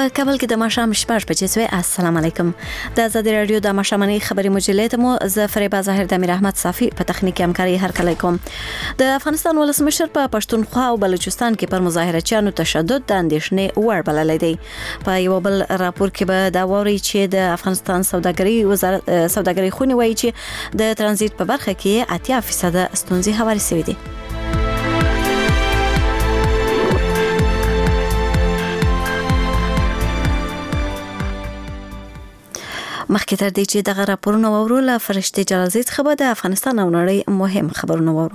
په کابل کې د ماښام 6:00 السلام علیکم. د آزادي رادیو د ماښامنۍ خبري مجلې ته مو زه فریبا ظاهر د امیر احمد صافي په تخنیکی همکاري هرکلی کوم. د افغانستان ولسمشر په پښتونخوا او بلوچستان کې پر مظاهرچیانو تشدد د اندېښنې وړ بللی دی. په یو بل راپور کې به دا ووري چې د افغانستان سوداګري خونې وایي چې د ترانزیت په برخه کې 80% ستونزې هوارې شوې دي. مخکې تر دې چې دغه راپورونه وورو له فرشتي جلالزی څخه به د افغانستان او نړۍ مهم خبرونه وورو.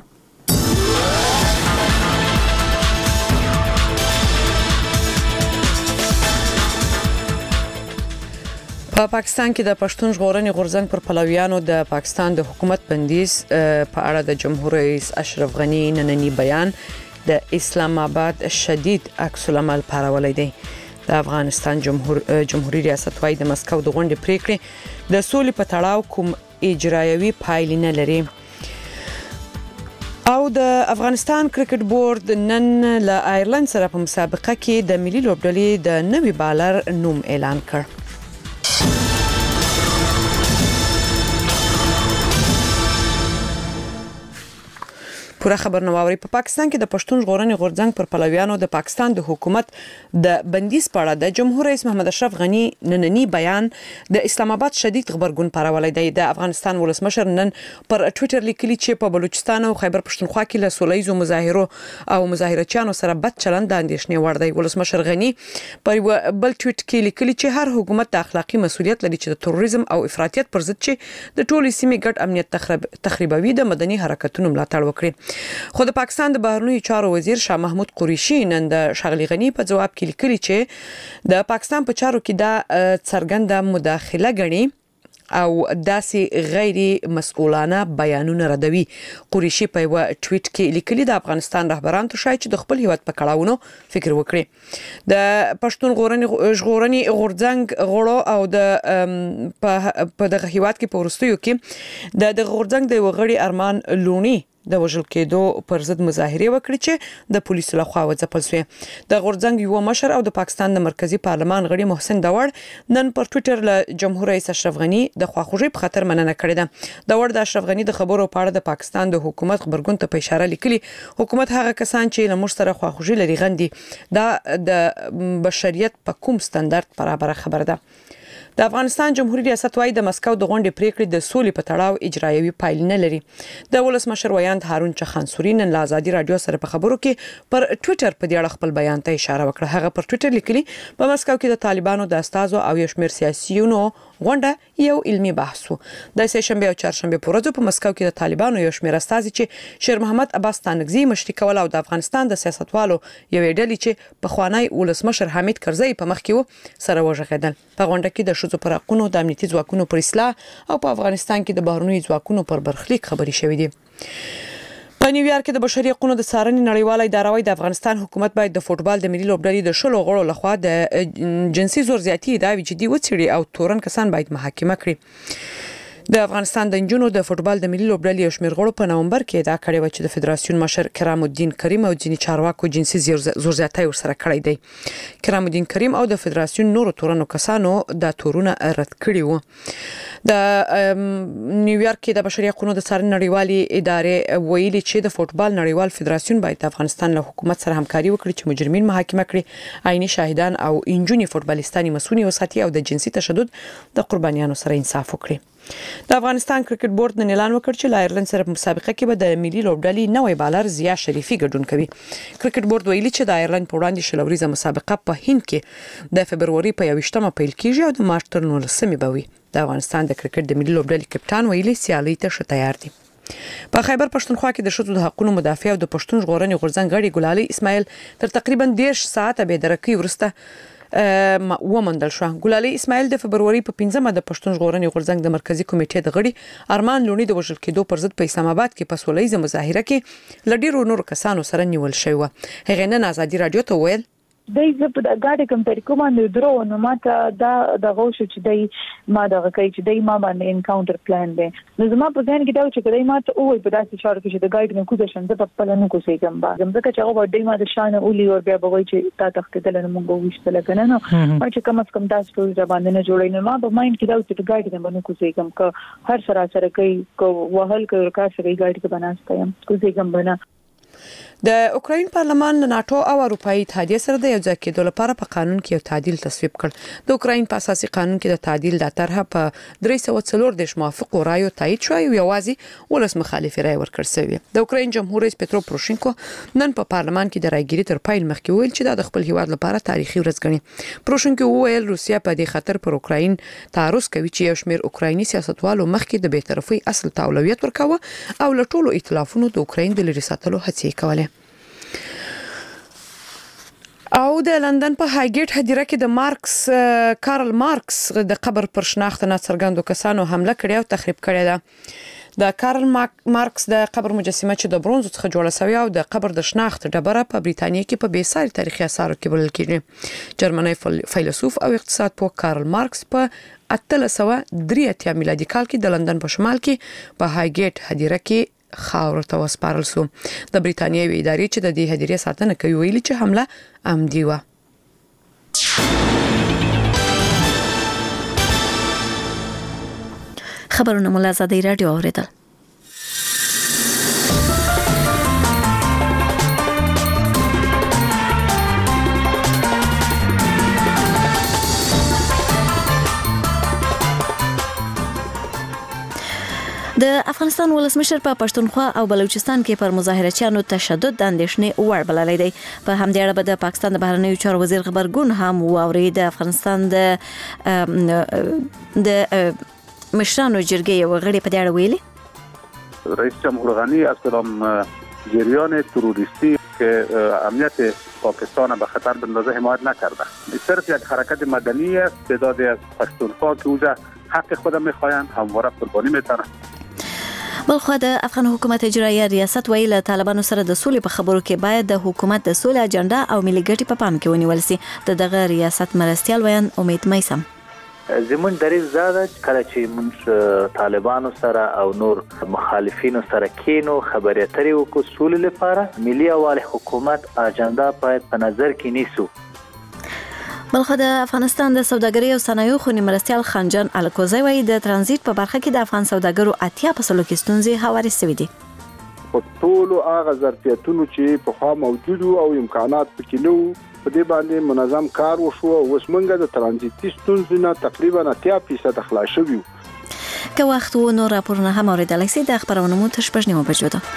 په پاکستان کې د پښتون ژغورنې غورځنګ پر پلویانو د پاکستان د حکومت بندیز په اړه د جمهور رئیس اشرف غنی نننی بیان د اسلام آباد شدید عکس العمل پارولای دی. د افغانستان جمهوریت ریاست وايي د مسکو د غونډې پریکړې د سولې په تړاو کوم اجرایوي پایلې نه لري. او د افغانستان کرکټ بورډ نن له آیرلند سره په مسابقه کې د ملي لوبډلې د نوي بالر نوم اعلان کړ. پوره خبرونه واوري. په پاکستان کې د پښتون ژغورنې غورځنګ پر پلویانو د پاکستان د حکومت د بندیز په اړه د جمهور رئیس محمد اشرف غنی نننی بیان د اسلام آباد شدید خبرګون پارولای دی. د افغانستان ولسمشر نن پر ټوئیټر لیکلی چې په بلوچستان او خیبر پښتونخوا کې له سولهییزو مظاهرو او مظاهرچیانو سره بد چلند د اندېښنې وړ دی. ولسمشر غنی پر بل ټویټ کې لیکلی چې هر حکومت د اخلاقی مسؤلیت لري چې د تروریزم او افراطیت پر ضد چې د ټولې سیمې ګډ امنیت تخریبوي د مدني حرکتونو ملاتړ وکړي. خو د پاکستان د بهرنیو چارو وزیر شاه محمود قریشي نن د ښاغلي غنی په جواب کې لیکلي چې د پاکستان په چارو کې دا څرګنده مداخله غني او داسې غیر مسؤلانه بیانونه ردوي. قریشي په یو ټویټ کې لیکلي د افغانستان رهبران ته شاید چې د خپل هیواد په کړهونو فکر وکړي. د پښتون ژغورنې غورځنګ غړو او د په دغه هیواد کې په ورستیو کې د غورځنګ د وغړي ارمان لونی د وژل کېدو پر ضد مظاهره وکړي چې د پولیسو لخوا وځپل شوې. د غورځنګ یو مشر او د پاکستان د مرکزی پارلمان غړي محسن داوړ نن پر ټوئیټر له جمهور رئیس اشرف غنی د خواخوږي په خاطر مننه کړې ده. داوړ د اشرف غنی د خبرو په اړه د پاکستان د حکومت خبرګون ته په اشاره لیکلي حکومت هغه کسان چې له موږ سره خواخوږي لري غندي دا د بشریت په کوم ستاندرد برابر خبره ده. د افغانستان جمهوریت ریاست وايي د مسکو د غونډې پریکړې د سولې په تړاو اجرایوي پایلې نه لري. د ولسمشر ویاند هارون چخانسوري نن له آزادي رادیو سره په خبرو کې پر ټوئیټر په دې اړه خپل بیان ته اشاره وکړه. هغه پر ټوئیټر لیکلي په مسکو کې د طالبانو د استازو او یو شمېر سیاسيونو غونډه یو علمي بحث و. د سه شنبه او چهارشنبه په ورځو په مسکو کې د طالبانو یو شمېر استازي چې شیر محمد عباس تانگزی مشري کول او د افغانستان د سیاستوالو یو ډلې چې په خوانی ولسمشر حمید کرزی په مخ کې سره وژغیدل. په غونډه کې د شذو پر حقونو د امنیتي ځواکونو پر اصلاح او په افغانستان کې د بهرنیو ځواکونو پر برخلیک خبري شوې دي. په نیویارک کې د بشري حقوقو د څارنې نړیواله اداره وايي د افغانستان حکومت باید د فوټبال د ملي لوبډلې د 10 غړو لخوا د جنسي زور زیاتی ادعاوې جدي وڅېړي او تورن کسان باید محاکمه کړي. د افغانستان د انجونو د فوټبال د ملي لوبډلې یو شمېر غړو په نومبر کې ادعا کړې و چې د فدراسیون مشر کرام الدین کریم او ځینې چارواکو جنسي زور زیاتی ورسره کړی دی. کرام الدین کریم او د فدراسیون نورو تورنو کسانو د تورونه رد کړي وو. د نیویارک کې د بشري حقوقو د څارنې نړیوالې ادارې ویلي چې د فوټبال نړیوال فدراسیون باید د افغانستان له حکومت سره همکاري وکړي چې مجرمین محاکمه کړي، عیني شاهدان او انجونې فوټبالیستانې مسؤونی وساتي او د جنسي تشدد د قربانیانو سره انصاف وکړي. د افغانستان کرکټ بورډ نن اعلان وکړ چې له آیرلند سره په مسابقه کې به د ملي لوبډلې نوې بالر ضیا شریفي ګډون کوي. کرکټ بورډ ویلي چې د آیرلند په وړاندې شلوريزه مسابقه په هند کې د فبروري په 21مه پیل کیږي او د مارچ تر 19مې به وي. د افغانستان د کرکټ د ملي لوبډلې کپټان ویلي سیالي ته ښه تیار دي. په خیبر پښتونخوا کې د شذو د حقوقو مدافع او د پښتون ژغورنې غورځنګ غړي ګلالي اسماعیل تر تقریبا 10 ساعته به درکې ورسته ومندل شو. ګلالي اسماعیل د فبروري په 15مه د پښتون ژغورنې غورځنګ د مرکزی کمیټې د غړي ارمان لونی د وژل کېدو پر ضد په اسلام آباد کې په سولهییزه مظاهره کې لډیرو نور کسانو سره نیول شوی و. هغه نن آزادي رادیو ته ویل دای زه په ګاډي کوم طریقو باندې درو نو ماته دا د غوښ چې دای ما دا کوي چې دای ما باندې انکاونټر پلان دی نو زما په ځان کې دا چې کله ما ته وای په داسې شاړو کې چې د ګاډي نه کوزه شم د خپل نه کوسې کوم با زم ځکه چې هغه دای ما د شان اولی او بیا به وای چې تا تختل نه مونږ وښتل کنه نو ما چې کم از کم تاسو ټول باندې نه جوړین نو ما په مایند کې دا چې ګاډي نه باندې کوسې کوم که هر سره کوي کو وهل کوي کار سره ګاډي کې بناسته يم کوسې کوم بنا د اوکراین پارلمان له ناتو او اروپאי اتحادیه سره د یو ځای کېدو لپاره په قانون کې یو تعدیل تصویب کړ د اوکراین په اساسي قانون کې د تعدیل د طرحه په 340 موافق رایو تایید شو او یوازې ولس مخالف رای ورکړ شوی د اوکراین جمهور رئیس پترو پروشینکو نن په پارلمان کې د رایګیری تر پایل مخکې ویل چې دا د خپل هیواد لپاره تاریخي ورځ ګڼي پروشینکو ویل روسیا په دې خطر پر اوکراین تعرض کوي چې یو شمېر اوکرایني سیاستوالو مخکې د بی‌طرفۍ اصل ته اولویت ورکاوه او له ټولو ائتلافونو د اوکراین د لري ساتلو هڅې کولې او د لندن په هایګیټ هدیره کې د کارل مارکس د قبر پر شناخت نه څرګندو کسانو حمله کړې او تخریب کړې ده د کارل مارکس د قبر مجسمه چې د برونز څخه جوړه شوی او د قبر د شناخت ډبره په بریتانیا کې په بیساري تاریخي آثارو کې بلل کېږي جرمني فیلسوف او اقتصاد پوه کارل مارکس په 1883 میلادي کال کې د لندن په شمال کې په هایګیټ هدیره کې خاور ته وسپارل شو د بریتانیاوي ادارې چې د دې هدیرې ساتنه کوي ویلي چې حمله عمدي و خبرونه مولا زادی رادیو اوریدل د افغانستان ولسمشر په پښتونخوا او بلوچستان کې پر مظاهرچیانو تشدد د اندېښنې وړ بللی دی په همدې اړه به د پاکستان د بهرنیو چارو وزیر خبرګون هم واوري د افغانستان د مشرانو جرګې یو غړي په دې اړه ویلي رئیس جمهور غنی از کدام جریان تروریستی که امنیت پاکستان به خطر بندازه حمایت نکرده صرف یک حرکت مدنی است تعدادی از پښتونخوا که اوجا حق خودم میخواین همواره قربانی میتونن بلخو د افغان حکومت اجرایه ریاست ویل طالبانو سره د سولې په خبرو کې باید د حکومت د سولې اجنډا او ملي ګټې په پام کې ونیول شي د دغه ریاست مرستيال ویان امید میسم زمون دریز زاده کله چې موږ طالبانو سره او نور مخالفینو سره کینو خبرې اترې وکړو سولې لپاره ملي اوال حکومت اجنډا باید په نظر کې نیسو بلخو د افغانستان د سوداګرۍ او صنایعو خونی مرستيال خانجان الکوزی وایي د ترانزیت په برخه کې د افغان سوداګرو 80% کې ستونزې هوارې شوې دي په ټول هغه ظرفیتونو چې په خوا موجود او امکانات پکې نو په دې باندې منظم کار وشو او وسمنګه د ترانزیتي ستونزې نه تقریبا 80% خلاص شوی که وخت و نور راپورونه هم اوریدلای شئ د خبرونو مو تر 8 بجو ده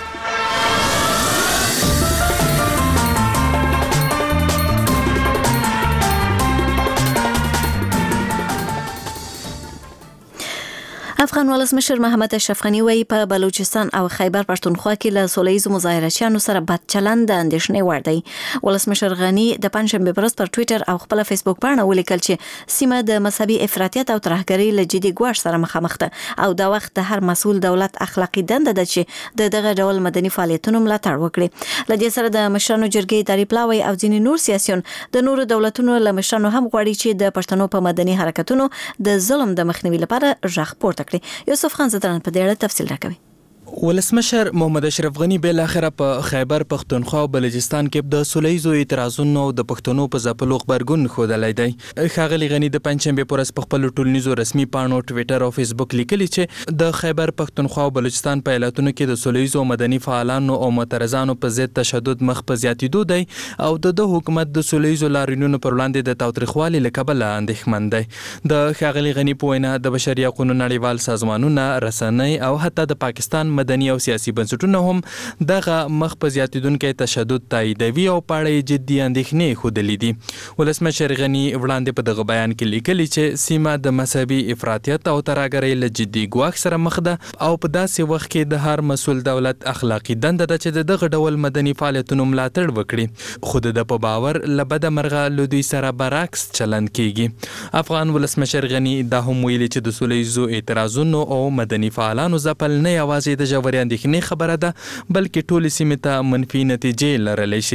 افغان ولسمشر محمد اشرف غنی وایي په بلوچستان او خیبر پښتونخوا کې له سولهییزو مظاهرچیانو سره بد چلند د اندېښنې وړ دی ولسمشر غنی د پنځشنبه ورځ پر ټوئیټر او خپل فیسبوک باندې ولیکل چې سیمه د مذهبي افراطیت او ترهګرۍ له جدي ګواښ سره مخامخ ده او دا وخت د هر مسؤل دولت اخلاقی دنده ده چې دغه ډول مدني فعالیتونو ملاتړ وکړي لدې سره د مشرانو جرګې اداري پلاوی او ځینې نور سیاسيون د نورو دولتونو له مشرانو هم غواړي چې د پښتنو په مدني حرکتونو د ظلم د مخنیوي لپاره ژغ پورته یوسف خان زدران په دې اړه تفصیل راکوي ولسمشر محمد اشرف غنی بل اخره په خیبر پښتونخوا او بلوچستان کې د سولهییزو اعتراضونو د پښتنو په ځپلو خبرګون خودلای دی ښاغلي غنی د پنځشنبه پر ورځ په خپل ټولنیزو رسمي پاڼو ټوئیټر او فیسبوک لیکلي چې د خیبر پښتونخوا او بلوچستان په ایالتونو کې د سولهییزو مدني فعالانو او معترضانو په ضد تشدد مخ په زیاتېدو دی او د حکومت د سولهییزو لاریونونو پر وړاندې د تاوتریخوالي له کبله اندېښمن دی د ښاغلي غنی په وینا د بشري حقوقو نړیوال سازمانونه رسنۍ او حتی د پاکستان مدني او سیاسي بنسټونه هم دغه مخ په زیاتیدونکو تشدد تاییدوي او پاړې جدي اندېښنې خوده لیدي ولسمشر غنی وړاندې په دغه بیان کې لیکلي چې سیمه د مذهبي افراطیت او ترهګرۍ له جدي ګواښ سره مخ ده او په داسې وخت کې د هر مسؤل دولت اخلاقی دنده ده چې دغه ډول مدني فعالیتونو ملاتړ وکړي خود د په باور لبد مرغه لودي سره برعکس چلند کیږي افغان ولسمشر غنی دا هم ویلي چې د سولهییزو اعتراضونو او مدني فعالانو ځپل نه یوازې د ژورې اندېښنې خبره ده بلکې ټولې سیمې ته منفي نتیجې لرلی شي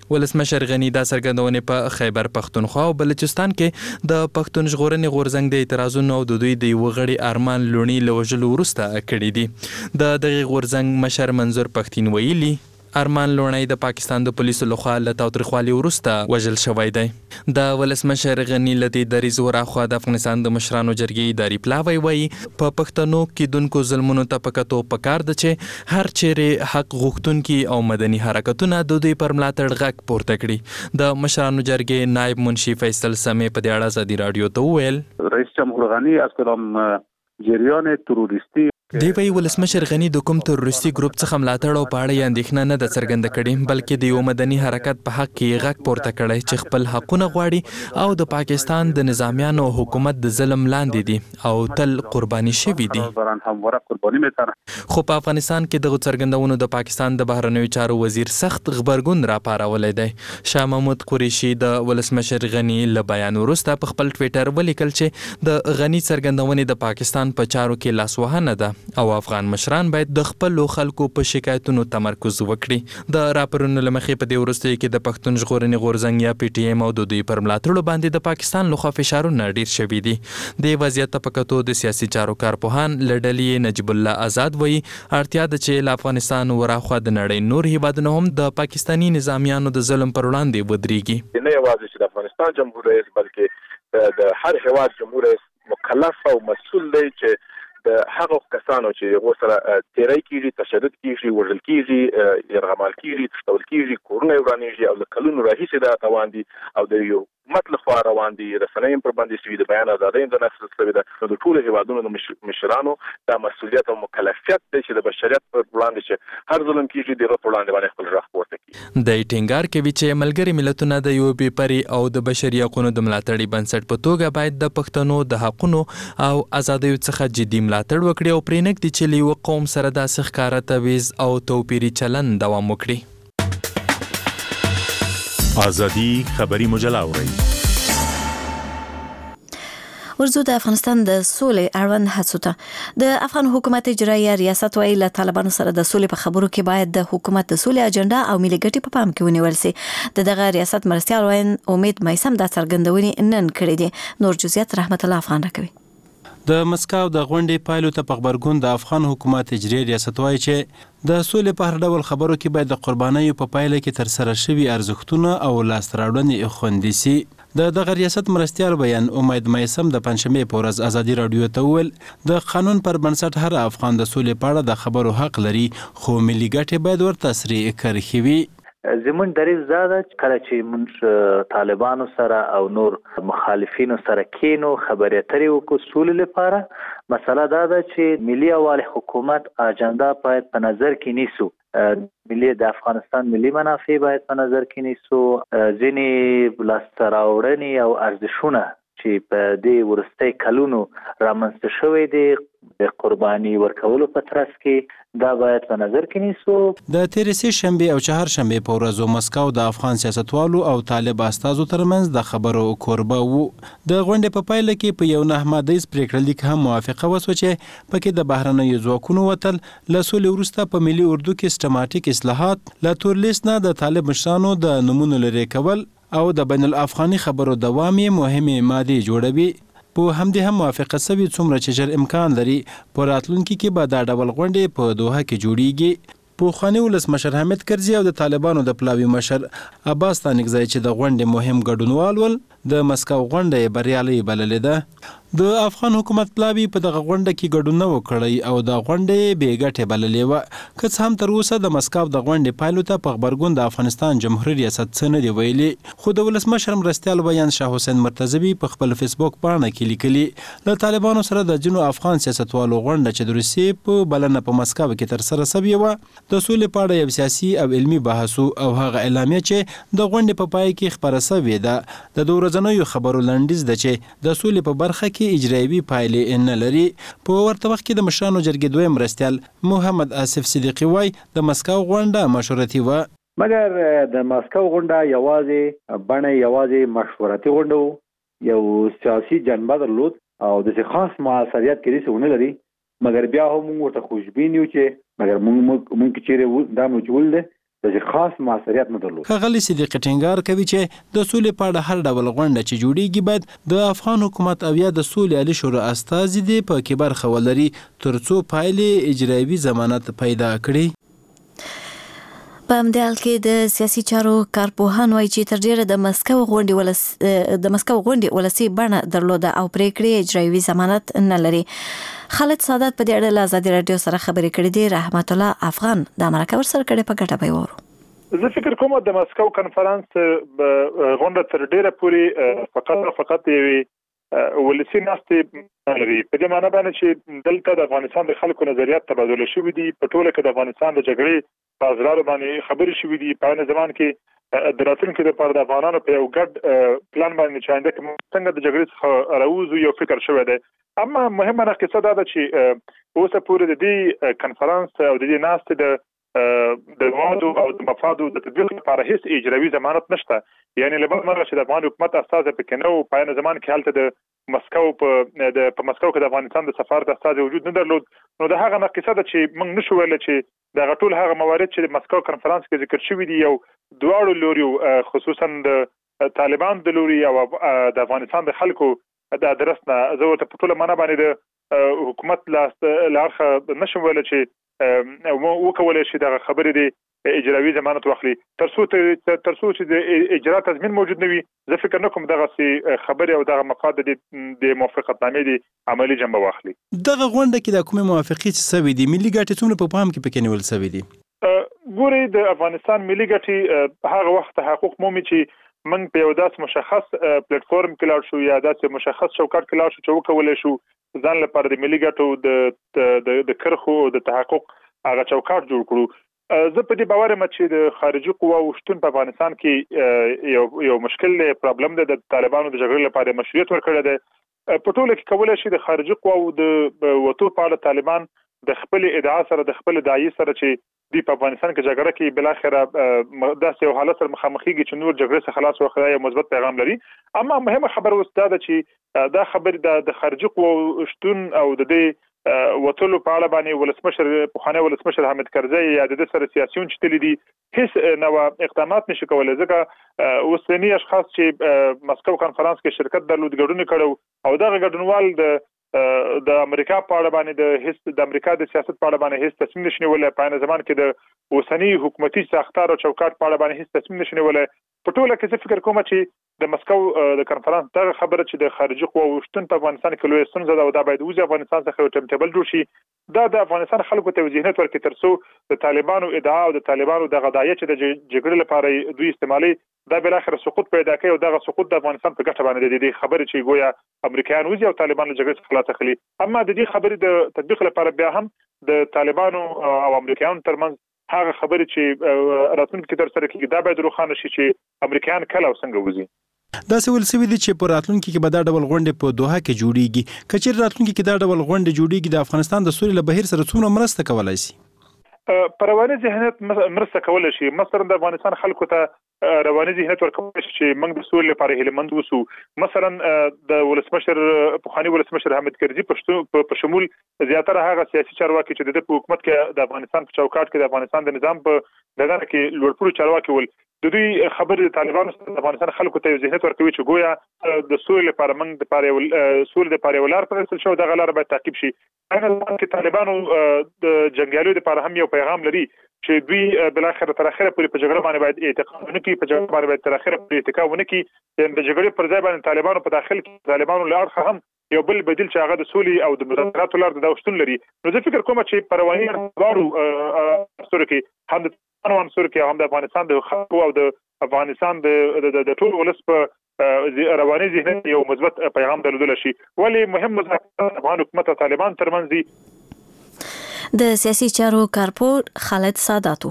ولسمشر غنی دا څرګندونې په خیبر پښتونخوا او بلوچستان کې د پښتون ژغورنې غورځنګ د اعتراضونو او د دوی د یو غړي ارمان لونی له وژلو وروسته کړي دي. د دغه غورځنګ مشر منظور پښتين ویلي ارمان لونی د پاکستان د پولیسو لخوا له تاوتریخوالي وروسته وژل شوی دی. د ولسمشر غنی له دې دریځ وراخوا د افغانستان د مشرانو جرګې اداري پلاوی وایي په پښتنو کېدونکو ظلمونو ته په کتو پکار ده چې هر چیرې حق غوښتونکي او مدني حرکتونه د دوی پر ملاتړ غږ پورته کړي. د مشرانو جرګې نائب منشي فیصل سمې په دې اړه ازادي رادیو ته وویل رئیس جمهور غنی از کدام جریان تروریستی دی وی ولسمشر غنی د کوم تروریستي ګروپ څخه ملاتړ او په اړه اندېښنه نه ده څرګنده کړې بلکې د یو مدني حرکت په حق کې غږ پورته کړی چې خپل حقونه غواړي او د پاکستان د نظامیانو حکومت د ظلم لاندې دي او تل قرباني شوي دي. خو په افغانستان کې دغه څرګندونو د پاکستان د بهرنیو چارو وزیر سخت غبرګون راپارولی دی. شاه محمود قریشي د ولسمشر غنی له بیان وروسته په خپل ټویټر ولیکل چې د غنی څرګندونې د پاکستان په چارو کې لاسوهنه ده او افغان مشران باید د خپل خلکو په شکایتونو تمرکز وکړي. د راپورونو لمخې په دې وروستیو کې د پښتون ژغورنې غورځنګ یا پی ټی ایم او د دوی پر ملاتړو باندې د پاکستان لخوا فشارونه ډیر شوي دي. د وضعیت په کتو د سیاسي چارو کارپوهان لډلې نجیب الله آزاد وایي اړتیا ده چې له افغانستان وراخوا د نړۍ نور هیوادونه هم د پاکستاني نظامیانو د ظلم پر وړاندې ودرېږي. نه یوازې چې د افغانستان جمهور رئیس بلکې د هر هیواد جمهور رئیس مکلف او مسؤل دی چې د هغه کسانو چې هغه سره تیری کیږي تشدد کیږي وژل کیږي یرغمال کیږي تشتول کیږي کورونه ورانیږي او د کلونو راهیسې دا روان دي او د یو حکومت لخوا روان دي رسنۍ پر باندې شوي د بیان ازادۍ د نشر شوي د ټولو هیوادونو د مشرانو دا مسؤلیت او مکلفیت دی چې د بشریت پر وړاندې چې هر ظلم کیږي دغه پر وړاندې باندې خپل غږ پورته کړي. د ټینګار کوي چې ملګري ملتونه د یو بېپري او د بشري حقوقو د ملاتړي بنسټ په توګه باید د پښتنو د حقوقو او ازادیو څخه جدي ملاتړ وکړي او پرېنږدي چې له یو قوم سره داسې ښکاره تبعیض او توپیري چلند دوام وکړي. آزادی خبری مجله اورئ. ورزو د افغانستان د سولې اړوند هڅو ته د افغان حکومت اجرایي ریاست وایي له طالبانو سره د سولې په خبرو کې باید د حکومت د سولې اجنډا او ملي ګټې په پام کې ونیول شي. دغه ریاست مرستیال وین امید مېسم د څرګندونې نن کړې دي. نور جزئیات رحمت الله افغان راکوي. د مسکو د غونډې پایلو ته په خبرګون د افغان حکومت اجرایي ریاست وایي چې د سولې په هر ډول خبرو کې باید د قربانیو په پایله کې تر سره شوي ارزښتونه او لاسته راوړنې خوندي شي. د دغه ریاست مرستیال بیان امید مېسم د پنځشنبې په ورځ ازادي رادیو ته وویل د قانون پر بنسټ هر افغان د سولې په اړه د خبرو حق لري خو ملي ګټې باید ورته سرې کرښې وي. زمون دریځ دا ده چې کله چې موږ طالبانو سره او نور مخالفینو سره کینو خبرې اترې وکړو سولې لپاره مسله دا ده چې ملي یووالي حکومت اجنډا باید په نظر کې نیسو. ملي د افغانستان ملي منافع باید په نظر کې نیسو. ځینې لاسته راوړنې او ارزښتونه چې په دې وروستي کلونو رامنځته شوي دي د قرباني ورکولو په ترڅ کې دا باید په نظر کې نیسو. د تېرې سې شنبې او چهارشنبې په ورځو مسکو د افغان سیاستوالو او طالب استازو ترمنځ د خبرو کوربه وو. د غونډې په پایله کې په یو 9 مادهیز پریکړه لیک هم موافقه وشوه چې پکې د بهرنیو ځواکونو وتل له سولې وروسته په ملي اردو کې سیستماتیک اصلاحات له تورلیست نه د طالب مشرانو د نمونو لرې کول او د بین الافغاني خبرو دوام یې مهمې مادې جوړوي. په همدې هم موافقه شوې څومره چې ژر امکان لري په راتلونکي کې به دا ډول غونډې په دوحه کې جوړیږي. پوخواني ولسمشر حامد کرزي او د طالبانو د پلاوي مشر عباس ستانکزی چې د غونډې مهم ګډونوال ول د مسکو غونډه بریالۍ بللې ده. د افغان حکومت پلاوي په دغه غونډه کې ګډون نه وکړی او د غونډې بې ګټې بللې وه. که څه هم تر اوسه د مسکو د غونډې پایلو ته په خبرګون د افغانستان جمهوریت ریاست څه نه دی ویلي خو د ولسمشر مرستیال بیان شاه حسین مرتضوي په خپل فیسبوک پاڼه کې لیکلي له طالبانو سره د ځینو افغان سیاستوالو غونډه چې د روسیې په بلنه په مسکو کې تر سره شوې وه د سولې په اړه یو سیاسي او علمي بحث او هغه اعلامیه چې د غونډې په پای کې خپره شوې ده د ورځنیو خبرو لنډیز ده چې د سولې په برخه کې اجرایي پایلې نه لري. په ورته وخت کې د مشرانو جرګې دویم مرستیال محمد آصف صدیقي وایي د مسکو غونډه مشورتي وه مګر د مسکو غونډه یوازې بڼه یوازې مشورتي غونډه یو سیاسي جنبه درلود او د خاص موثریت کې څه ونه لري مګر بیا هم موږ ته خوشبین یو چې مګر موږ چیرې دا موجود ده د خاص موثریت نه درلود. ښاغلي صدیق ټینګار کوي چې د سولې په اړه هر ډول غونډه چې جوړیږي باید د افغان حکومت او یا د سولې عالی شورا استازي دي په کې برخه ولري ترڅو پایلې اجرایوي ضمانت پیدا کړي. په همدې حال کې د سیاسي چارو کارپوهان وایي چې تر ډیره د مسکو غونډې ولسي بڼه درلوده او پریکړې اجرایوي ضمانت نه لري. خالد سادات په دې اړه له آزادي رادیو سره خبرې کړې دي. رحمت الله افغان د امریکا ورسره کړې په ګټه به وورو. زه فکر کوم د مسکو کنفرانس غونډه تر ډیره پورې فقط یوي ولسی ناستې لري. په دې معنی باندې چې دلته د افغانستان د خلکو نظریات تبادله شوې دي. په ټوله کې د افغانستان د جګړې په اضرار باندې خبرې شوې دي. په عین ځمان کې د راتلونکي لپاره د افغانانو په یو ګډ پلان باندې چې آینده کې څنګه د جګړې څخه راوځو یو فکر شوی دی. اما مهمه نقطه دا ده چې اوسه پورې د دې کنفرانس او د دې ناستې د وادو او د مفادو د تطبیق لپاره هیڅ اجرایوي ضمانت نشته. یعنی لبل مرغه چې د افغان حکومت استازي پکې نو په عین ځمان کې حالت د مسکو په مسکو کې د افغانستان د سفارت استازي وجود نه درلود. نو د هغه نقصه ده چې موږ نشو ویل چې د غټول هغه موارد چې د مسکو کنفرانس کې ذکر شوی دي یو دواړو لوري خصوصا د طالبان د لوري او د افغانستان د خلکو د درسنه زه ته په ټوله معنا باندې د حکومت لارخه نشم ویل چې وکولای شي د خبرې دی اجرایوي ضمانت واخلي ترڅو چې د اجرا تضمین موجود نه وي. زه فکر نه کوم دغه خبرې او دغه مفاد د موافقتنامې دی عملی جنبه واخلي. دغه غونډه کې د کومه موافقه چې سوي دي ملي ګټې څومره په پام کې پکې نیول سوي دي؟ ګوري د افغانستان ملي ګټې هغه وخت تحقق مومي چې من په یو داس مشخص پلیټ فارم کې لاړ شو یا داس مشخص چوکاټ کې لاړ شو چې وکولای شو ځان لپاره د ملي ګټو د کرخو د تحقق هغه چوکاټ جوړ کړو. زه په دې باور یم چې د خارجي قواو شتون په افغانستان کې یو مشکل دی پرابلم دی. د طالبانو د جګړې لپاره مشروعیت ورکړی دی. په ټوله کې کولای شي د خارجي قواو د وټو په اړه طالبان د خپل ادعا سره د خپل داعی سره چې دی په افغانستان کې جګړه کې بل اخره داسې یو حالت سره مخامخېږي چې نور جګړې څخه خلاص وخت یو مثبت پیغام لري. اما مهمه خبره وسته ده چې دا خبر د خارجي قواو شتون او د دې وټولو په اړه باندې ولسمشر پخوانی ولسمشر حامد کرزی یا د سره سیاسيون چې تل دي هیڅ نو اقدامات نشي کولای. ځکه اوسنی اشخاص چې مسکو کنفرانس کې شرکت درلود ګډون کړو او دغه ګډونوال د امریکا په اړه باندې د امریکا د سیاست په اړه باندې هیڅ تصمیم نشي ولای. په ان زمان کې د اوسنی حکومتي ساختار او چوکاټ په اړه باندې هیڅ تصمیم نشي ولای. په ټوله کې څه فکر کوم چې د مسکو د کنفرانس دغه خبره چې د خارجي قواو شتون په افغانستان کې لوی ستونزه ده او دا باید وځي افغانستان څخه یو ټیمټیبل جوړ شي. دا د افغانستان خلکو ته ذهنیت ورکړي ترڅو د طالبانو ادعا او د طالبانو د غدايه چې د جګړې لپاره دوی استعمالي دا بل اخر سقوط پیدا کوي او دغه سقوط د افغانستان په ګټه باندې د خبرې چې ګویا امریکایان وځي او طالبان له جګړې څخه خلاص اخلي. اما د دې خبرې د تطبیق لپاره بیا هم د طالبانو او امریکایانو ترمنځ هغه خبرې چې راتلونکي تر سره کې دا باید روښانه شي چې امریکایان کله او څنګه وځي. دا څه ول سوي دي چې په راتلونکي کې به دا ډول غونډې په دوحه کې جوړیږي. کچیر راتلونکي کې دا ډول غونډې جوړیږي د افغانستان د سولې له بهیر سره څومره مرسته کولای شي؟ پروانه ذهنیت مرسته کولای شي. مثلا د افغانستان خلکو ته رواني ذهنیت ورکول شي چې موږ د سولې لپاره هیلمند وسو. مثلا د ولسمشر پخوانی ولسمشر حامد کرزي په شمول زیاتره هغه سیاسي چارواکي چې د حکومت کې د افغانستان په چوکاټ کې د افغانستان د نظام په دغه کې لوړپوړو چارواکي ول د دوی خبرې د طالبانو د افغانستان خلکو ته ذهنیت ورکوي چې ګویا د سولې لپاره موږ د سولې لپاره ولر پرسل شو دغه لار باید تعقیب شي. انا چې طالبانو د جنگیالو لپاره هم یو پیغام لري چې دوی بل اخر تر اخره پورې په جګړه باندې باید اعتقاد ونکړي، په جګړه باندې باید تر اخره پورې اعتقاد ونکړي. د جګړې پر ځای باندې طالبانو په داخل کې طالبانو لاره هم یو بل بدیل چې هغه د سولې او د مذاکراتو لار د وشتون لري. نو زه فکر کوم چې پرواني غواړو سره کې هم د عنصر کې هم د افغانستان د خلکو او د افغانستان د ټول ولس په رواني ذهنیت یو مثبت پیغام درلودل شي. ولی مهم مذاکرات افغان حکومت او طالبان ترمنځ دي. د سیاسي چارو کارپور خالد ساداتو.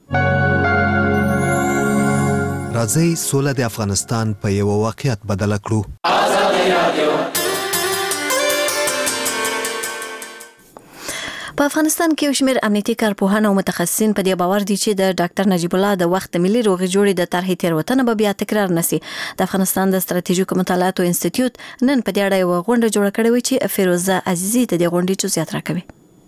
راځي سوله د افغانستان په یو واقعیت بدل کړو. په افغانستان کې یو شمېر امنیتي کارپوهان او متخصصین په دې باور دي چې د ډاکټر نجیب الله د وخت ملي روغې جوړې د طرحې تېروتنه به بیا تکرار نشي. د افغانستان د ستراتیژیکو مطالعاتو انسټیټیوټ نن په دې اړه یو غونډه جوړه کړې و چې فیروزه عزیزي ته د غونډې جزئیات راکوي.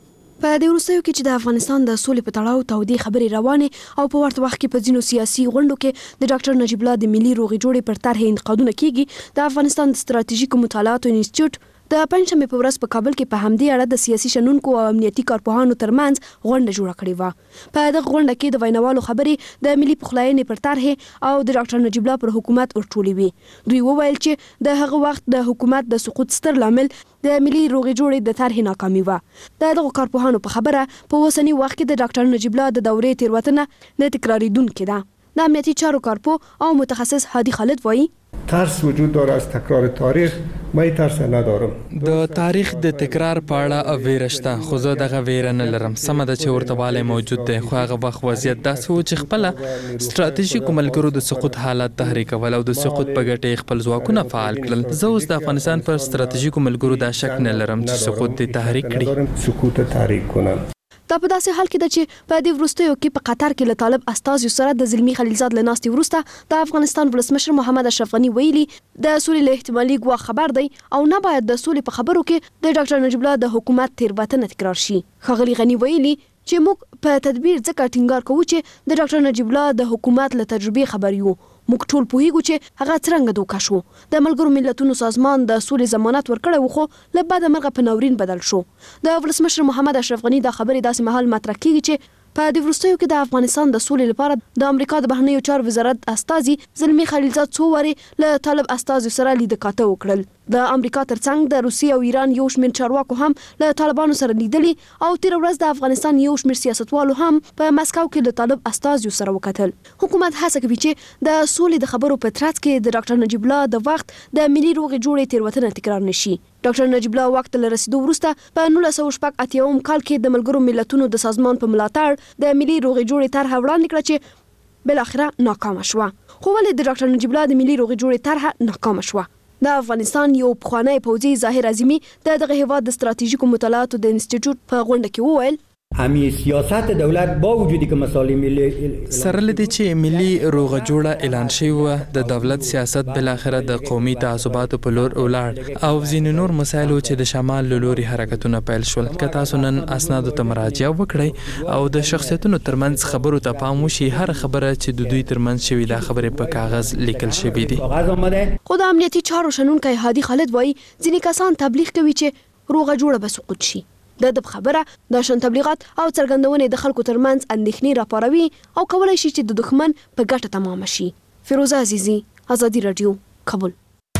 په دې وروستیو کې چې د افغانستان د سولې په تړاو تودې خبرې روانې او په ورته وخت کې په ځینو سیاسي غونډو کې د ډاکټر نجیب الله د ملي روغې جوړې پر طرح انتقادونه کیږي، د افغانستان د ستراتیژیکو مطالعاتو انسټیټیوټ د پنځمې په ورځ په کابل کې په همدې اړه د سیاسي شنونکو او امنیتي کارپوهانو ترمنځ غونډه جوړه کړې وه. په دغه غونډه کې د ویناوالو خبرې د ملي پخلاینې پر طرح او د ډاکټر نجیب الله پر حکومت ورټولې وي. دوی وویل چې د هغه وخت د حکومت د سقوط ستر لامل د ملي روغې جوړې د طرح ناکامي وه. د دغه کارپوهانو په خبره په اوسني وخت کې د ډاکټر نجیب الله د دورې تېروتنه نه تکرارېدونکې ده. د امنیتي چارو کارپوه او متخصص هادي خالد وایي ترس وجود داره از تکرار تاریخ. ما ترس ندارم. د تاریخ د تکرار په اړه ویره شته، خو زه دغه ویره نه لرم. سمه ده چې ورته والی موجود دی، خو هغه وخت وضعیت داسې و چې خپله ستراتیژیکو ملګرو د سقوط حالات تحریکول او د سقوط په ګټې خپل ځواکونه فعال کړل. زه اوس د افغانستان پر ستراتیژیکو ملګرو دا شک نه لرم چې سقوط دې تحریک کړي. سقوط تحریک کنن. دا په داسې حال کې ده چې په دې وروستیو کې په قطر کې له طالب استازیو سره د زلمی خلیلزاد له ناستې وروسته د افغانستان ولسمشر محمد اشرف غني ویلي د سولې له احتمالي ګواښ خبر دی او نه باید د سولې په خبرو کې د ډاکټر نجیب الله د حکومت تېروتنه تکرار شي. ښاغلي غني ویلي چې موږ په تدبیر ځکه ټینګار کوو چې د ډاکټر نجیب الله د حکومت له تجربې خبر یو. موږ ټول پوهیږو چې هغه څرنګه دوکه شو. د ملګرو ملتونو سازمان د سولې ضمانت ورکړی و، خو له بده مرغه په ناورین بدل شو. د ولسمشر محمد اشرف غني دا خبرې داسې مهال مطرح کیږي چې په دې وروستیو کې د افغانستان د سولې لپاره د امریکا د بهرنیو چارو وزارت استازي زلمی خلیلزاد څو وارې له طالب استازیو سره لیده کاته وکړل. د امریکا ترڅنګ د روسیې او ایران یو شمېر چارواکو هم له طالبانو سره لیدلي او تیر ورځ د افغانستان یو شمېر سیاستوالو هم په مسکو کې له طالب استازیو سره وکتل. حکومت هڅه کوي چې د سولې د خبرو په ترڅ کې د ډاکټر نجیب الله د وخت د ملي روغې جوړې تېروتنه تکرار نشي. ډاکټر نجیب الله وخت له رسیدو وروسته په 1988 کال کې د ملګرو ملتونو د سازمان په ملاتړ د ملي روغې جوړې طرحه وړاندې کړه چې بل اخره ناکامه شوه. خو ولې د ډاکټر نجیب الله د ملي روغې جوړې طرحه ناکامه شوه؟ د افغانستان یو پخوانی پوځي ظاهر اعظمي د دغه هیواد د ستراتیژیکو مطالعاتو د انسټیټیوټ په غونډه کې وویل همین سیاست دولت با وجودی که مسائل ملی سره لدی چې ملي روغه جوړه اعلان شوی و، د دولت سیاست بل اخره د قومي تعصباتو په لور ولاړ او ځینې نور مسایلو چې د شمال له لوري حرکتونه پیل شول. که تاسو نن اسنادو ته مراجعه وکړئ او د شخصیتونو ترمنځ خبرو ته پام وشي، هر خبره چې د دوی ترمنځ شوی دا خبرې په کاغذ لیکل شوی دي. خو د امنیتي چارو شنونکی هادي خالد وایي ځینې کسان تبلیغ کوي چې روغه جوړه به سقوط شي. د خبره د شن تبلیغات او څرګندونې د خلکو ترمنځ اندېښنې راپاروي او کولای شي چې د دښمن په ګټه تمام شي. فیروزه عزیزی، آزادی رادیو، کابل.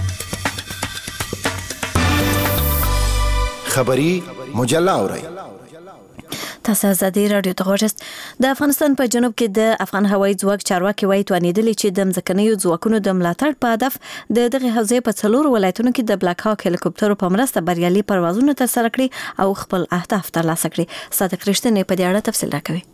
خبری مجله اورئ. تاسو آزادی رادیو ته غوښتل. د افغانستان په جنوب کې د افغان هوایي ځواک چارواکي وایي توانیدلې چې د ځمکنیو ځواکونو د ملاتړ په هدف د دغه حوزې په 4 ولایتونو کې د بلاک هاک هلیکوپټرو په مرسته بریالي پروازونه ترسره کړي او خپل اهداف ترلاسه کړي. صادق رښتینی په دې اړه تفصیل راکوي.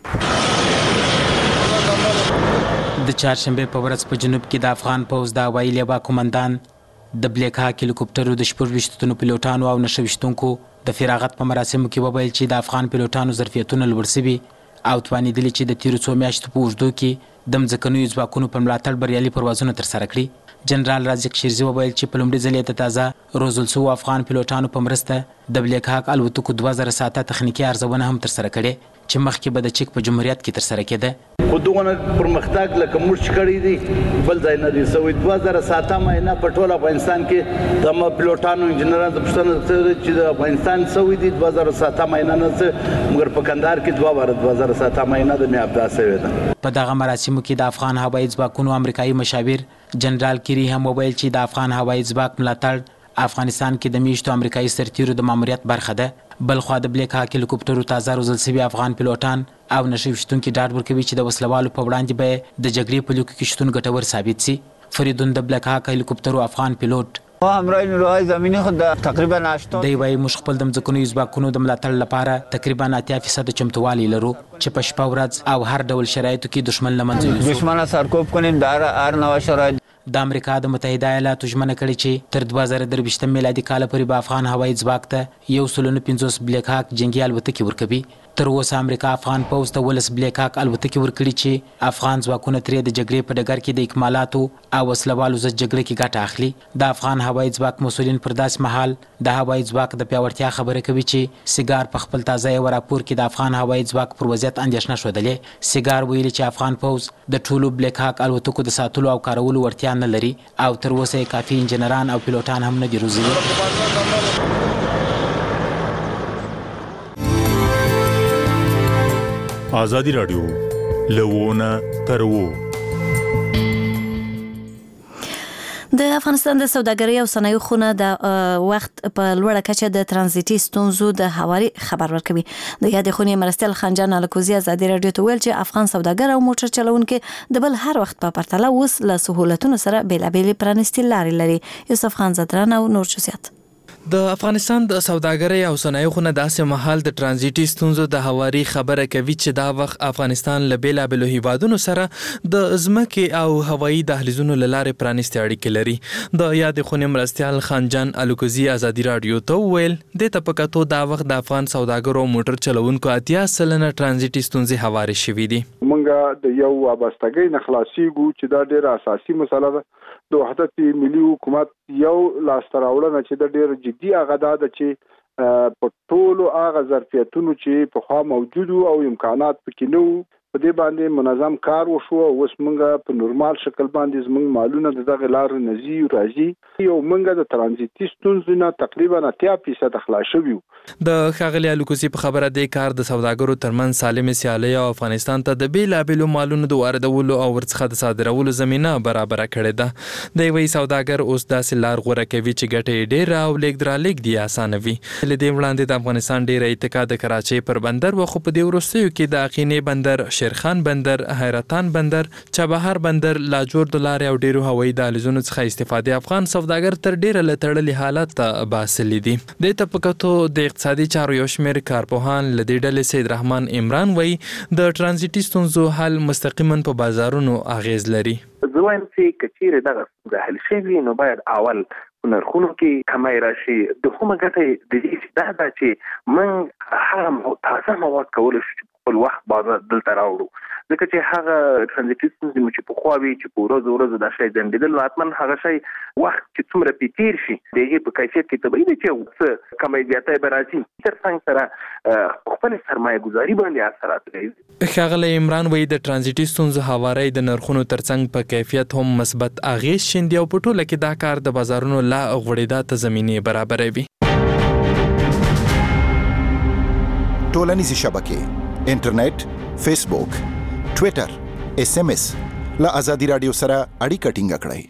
د چهارشنبه په ورځ په جنوب کې د افغان پوځ د هوایي لیبا قومندان د بلاک هاک هلیکوپټرو د 14 تنو پیلوټانو او نشويشتونکو د فراغت په مراسمو کې وویل چې د افغان پیلوټانو ظرفیتونه لوړ شوي او توانیدلي چې د تیرو 2 میاشتو په اوږدو کې د ځمکنیو ځواکونو په ملاتړ بریالي پروازونه ترسره کړي. جنرال رازق شیرزي وویل چې په لومړي ځل د تازه روزل شوو افغان پیلوټانو په مرسته د بلاک هاک الوتکو 2000 ساعته تخنیکي ارزونه هم ترسره کړي چې مخکې به د چک په جمهوریت کې ترسره کېده. خو دغه پرمختګ لکه موږ چې کړی دی بل ځای نه دی سوی. 2000 ساعته معاینه په ټول افغانستان کې د پیلوټانو انجنیرانو د پښتنو چې د افغانستان سوی دی 2000 ساعته معاینه نه څه مګر په کندهار کې 2000 ساعته معاینه د میابدا سوی ده. په دغه مراسمو کې د افغان هوایي ځواکونو امریکایي مشاور جنرال کیری هم وویل چې د افغان هوایي ځواک ملاتړ افغانستان کې د میشتو امریکایي سرتیرو د ماموریت برخه ده. بلخوا د بلاک هاک هلیکوپټرو تازه روزل شوي افغان پیلوټان او نشويشتونکي ډاډ ورکوي چې د وسلوالو په وړاندې به د جګړې په لوکو کې شتون ګټور ثابت شي. فریدون د بلاک هاک هلیکوپټرو افغان پیلوټ همراه نیروهای زمینی خود تقریبا 80 دی وایي موږ خپل د ځمکنیو ځواکونو د ملاتړ لپاره تقریبا 80% چمتووالی لرو چې په شپه ورځ او هر ډول شرایطو کې دشمن له منځه یوسو. دشمن سرکوب کنیم در هر نوع شرایط. د امریکا د متحده ایالاتو ژمنه کړې چې تر 2023 میلادي کال پورې به افغان هوایي ځواک ته 150 بلاک هاک جنگي الوتکې ورکوي. تر اوسه امریکا افغان پوځ ته 12 بلیک هاک الوتکې ورکړي چې افغان ځواکونه ترې د جګړې په ډګر کې د اکمالاتو او وسلوالو ضد جګړې کې ګټه اخلي. د افغان هوایي ځواک مسؤلین پر داسې مهال د هوایي ځواک د پیاوړتیا خبره کوي چې سیګار په خپل تازه یو راپور کې د افغان هوایي ځواک پر وضعیت اندېښنه ښودلې. سیګار ویلي چې افغان پوځ د ټولو بلیک هاک الوتکو د ساتلو او کارولو وړتیا نه لري او تر اوسه یې کافي انجنیران او پیلوټان هم نه دي روزلي. آزادی رادیو لوونه ترو. د افغانستان د سوداګرۍ او صنایعو خونه د وخت په لوړه کچه د ترانزیتي ستونزو د هواري خبر ورکوي. د یادې خونې مرستیال خنجان الکوزي ازادي رادیو ته ویل چې افغان سوداګر او موټر چلونکي د بل هر وخت په پرتله اوس له سهولتونو سره بیلابېلې پرانیستې لارې لري. یوسف خان زدران او نور جزئیات. د افغانستان د سوداګرۍ او صنایعو خونه داسې مهال د ترانزیتي ستونزو د هواري خبره کوي چې دا وخت افغانستان له بیلابېلو هیوادونو سره د ځمکې او هوایي دهلیزونو له لارې پرانیستې اړیکې لري. د یادې خونې مرستیال خنجان الکوزي ازادي رادیو ته وویل دې ته په کتو دا وخت د افغان سوداګرو او موټر چلونکو 80% ترانزیتي ستونزې هواري شوي دي. موږ د یو وابستګۍ نه خلاصېږو چې دا ډېره اساسي مسله ده. د وحدت ملي حکومت یو لاسته راوړنه چې د ډېر جدي هغه ده چې په ټولو هغه ظرفیتونو چې پخوا موجود او امکانات پکې نه وو په دې باندې منظم کار وشو. اوس موږ په نورمال شکل باندې زموږ مالونه د دغه لارو نزي راځي او موږ د ترانزیتي ستونزو نه تقریبا 80% خلاص شوو. د ښاغلي الکوزي په خبره د کار د سوداګرو ترمن سالم سیالي او افغانستان ته د بیلابېلو مالونو د واردولو او ورڅخه د صادرولو زمينه برابر کړې ده. د وی سوداګر اوس داسې لار غوره کوي چې ګټه ډېر او لیکدرالېک دی اسانه وي. لدې وړاندې د افغانستان ډېر اتکا د کراچۍ پر بندر و خو په دې وروستیو کې د اقینې بندر، شیرخان بندر، حیرتان بندر، چابهار بندر، لاجور د لارې او ډیرو هوایي دهلیزونو څخه استفاده افغان سوداګر تر ډیره لتړلي حالت ته باسلي دي. د تپکتو د اقتصادي چارو یو شمېر کارپوهان لدې ډلې سید رحمان عمران وایي د ترانزیتي ستونزو حل مستقیما په بازارونو اغیز لري. زه وایم چې کچېرې دغه حل شوي نو باید اول نرخونو کې کمای راشي. د کومه ګټه د دې دا ده چې موږ هغه تازه مواد کولی شو خپل وخت بازار دلته راوړو ځکه چې هغه ترانزیتي ستونزې چې په خوا وي چې په ورځو دا شی ځنډېدل حتما هغه شی وخت چې څومره پې تېر شي د هغې په کیفیت کې طبیعي ده چې څه کمی زیاتی به راځي. تر څنګ سره په خپل سرمایه ګزاري باندې اثرات لري. ښاغلی عمران وایي د ترانزیتي ستونزو هواری د نرخونو ترڅنګ په کیفیت هم مثبت اغیز شیندي او په ټوله کې دا کار د بازارونو لا غوړېدا ته زمینې برابروي. ټولنیزې شبکې انټرنیټ، فیسبوک، ټویټر، SMS له آزادي رادیو سره اړیکه ټینګه کړئ.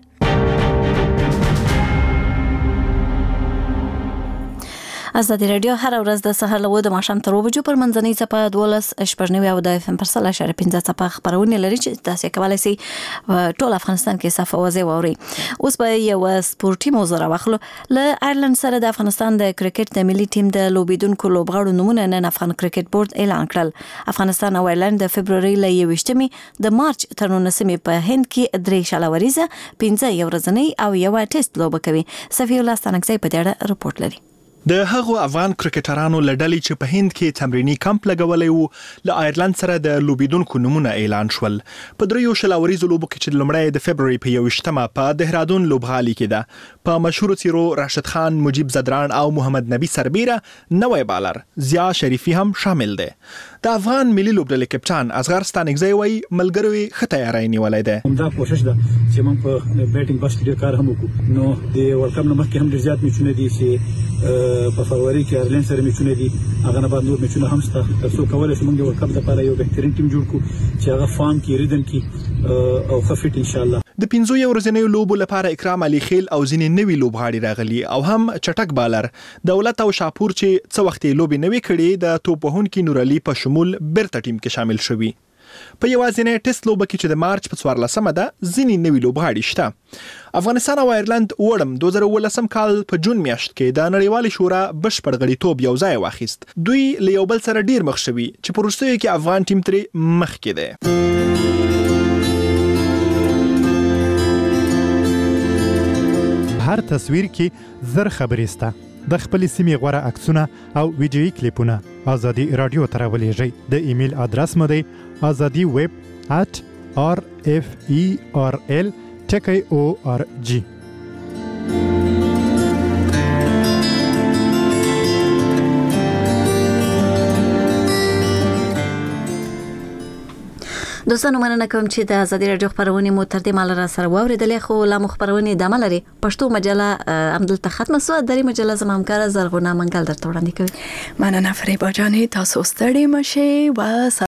ازادي رادیو هر ورځ د سهار له 9 د ماښام تر 2 بجو پر منځنۍ څپه 12.9 او د FM پر 100.15 څپه خبرونه لري چې تاسو کولای شئ ټول افغانستان کې صفه وځي ووري. اوس به یو سپورتي موضوع راوخلو. له آیرلند سره د افغانستان د کرکټ د ملي ټیم د لوبیدونکو لوبغاړو نمونه نن افغان کرکټ بورډ اعلان کړل. افغانستان او آیرلند د فبرवरी له 21 د مارچ تر 19 په هند کې 3 شلوریزه 15 یو ورځنی او یو ټیسټ لوبه کوي. صفی الله ستانکزی په دې اړه رپورټ لري. د هغو افغان کرکټرانو لړلې چې په هند کې تمرینی کمپ لګولې وو له آیرلند سره د لوبیدونکو نمونه اعلان شول. په دریو شلوریزو لوبو کې چې لومړی د فبرवरी په 21مه په دهرادون لوبغالي کې ده په مشهور څیرو راشد خان، مجیب زدران او محمد نبی سربیره نوې بالر ضیا شریفی هم شامل دي. د افغان ملي لوبډلې کپټان اصغر ستانکزی وایي ملګری ښه تیاری نیولې ده. دا کوشش ده چې موږ په بیټینګ بس کې ډیر کار هم وکړو. نو د ورلد کپ نه مخکې هم ډیر زیات میچونه دي چې په فبرवरी کې آیرلند سره میچونه دي. هغه نه بعد نور میچونه هم شته. تاسو کولای شئ موږ د ورلد کپ لپاره یو بهترین ټیم جوړ کړو چې هغه فارم کې ریدن کې او خفیټ ان شاء الله. د 15 ورځې لوبو لپاره اکرام علي خیل او ځینې نوي لوبغاړي راغلي او هم چټک بالر دولت او شاپور چې څو وخت لوبي نوي کړي د توپ وهونکي نور علي په شمول برته ټیم کې شامل شوي. په یوازینی ټیسټ لوبه کې چې د مارچ په 14مه ده ځینې نوي لوبغاړي شته. افغانستان او آیرلند وړم 2018 کال په جون میاشت کې د نړیوال شورا بشپړ غړیتوب یو ځای واخیست. دوی له یو بل سره ډیر مخ شوي چې په وروستیو کې افغان ټیم ترې مخکې دی. هر تصویر کې زر خبرې سته. د خپل سیمې غوړه عکسونه او ویډیويي کلیپونه ازادي رادیو ته راولېږئ. د ایمیل ادرس مو دی azadi@rferl.org. دوستانو مننه کوم چې د ازادي رادیو خبرونه مو تر دې مال را سره واوریدلې. خو لا خبرونه د عمل لري پښتو مجله عمدلته ختمه سو. درې مجله زموږ همکار زرغونه منګل درته وړاندې کوي. مننه فریبا جانې، تاسو ستړي مشه و